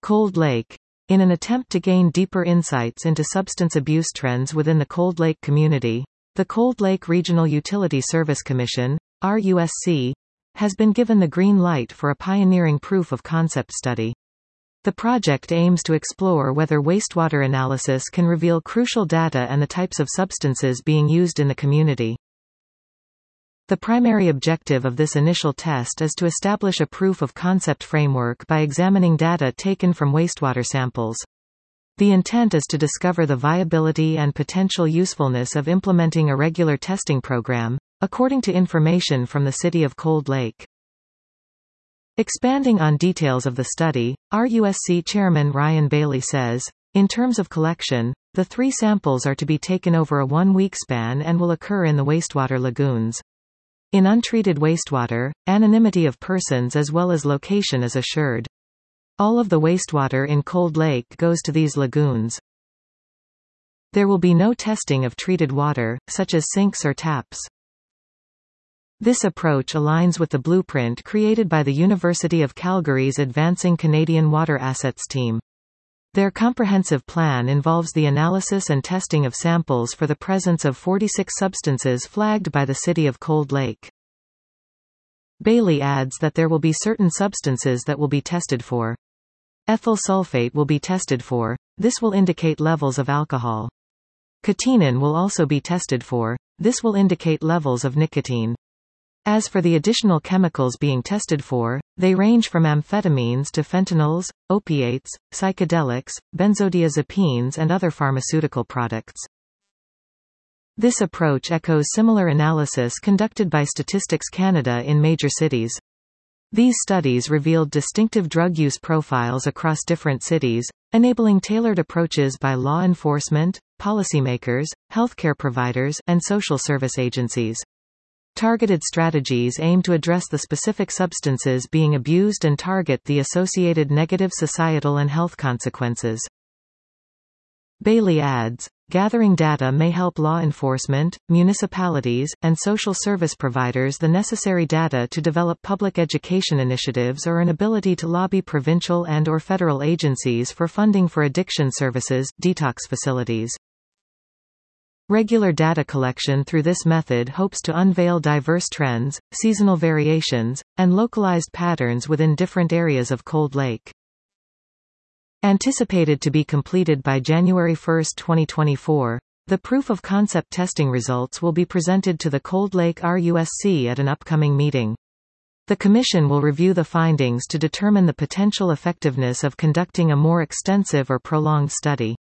Cold Lake. In an attempt to gain deeper insights into substance abuse trends within the Cold Lake community, the Cold Lake Regional Utility Service Commission, RUSC, has been given the green light for a pioneering proof of concept study. The project aims to explore whether wastewater analysis can reveal crucial data and the types of substances being used in the community. The primary objective of this initial test is to establish a proof of concept framework by examining data taken from wastewater samples. The intent is to discover the viability and potential usefulness of implementing a regular testing program, according to information from the City of Cold Lake. Expanding on details of the study, RUSC Chairman Ryan Bailey says, "In terms of collection, the 3 samples are to be taken over a 1-week span and will occur in the wastewater lagoons. In untreated wastewater, anonymity of persons as well as location is assured. All of the wastewater in Cold Lake goes to these lagoons. There will be no testing of treated water, such as sinks or taps." This approach aligns with the blueprint created by the University of Calgary's Advancing Canadian Water Assets team. Their comprehensive plan involves the analysis and testing of samples for the presence of 46 substances flagged by the City of Cold Lake. Bailey adds that there will be certain substances that will be tested for. Ethyl sulfate will be tested for. This will indicate levels of alcohol. Catenin will also be tested for. This will indicate levels of nicotine. As for the additional chemicals being tested for, they range from amphetamines to fentanyls, opiates, psychedelics, benzodiazepines and other pharmaceutical products. This approach echoes similar analysis conducted by Statistics Canada in major cities. These studies revealed distinctive drug use profiles across different cities, enabling tailored approaches by law enforcement, policymakers, healthcare providers, and social service agencies. Targeted strategies aim to address the specific substances being abused and target the associated negative societal and health consequences. Bailey adds, gathering data may help law enforcement, municipalities, and social service providers the necessary data to develop public education initiatives or an ability to lobby provincial and/or federal agencies for funding for addiction services, detox facilities. Regular data collection through this method hopes to unveil diverse trends, seasonal variations, and localized patterns within different areas of Cold Lake. Anticipated to be completed by January 1, 2024, the proof of concept testing results will be presented to the Cold Lake RUSC at an upcoming meeting. The Commission will review the findings to determine the potential effectiveness of conducting a more extensive or prolonged study.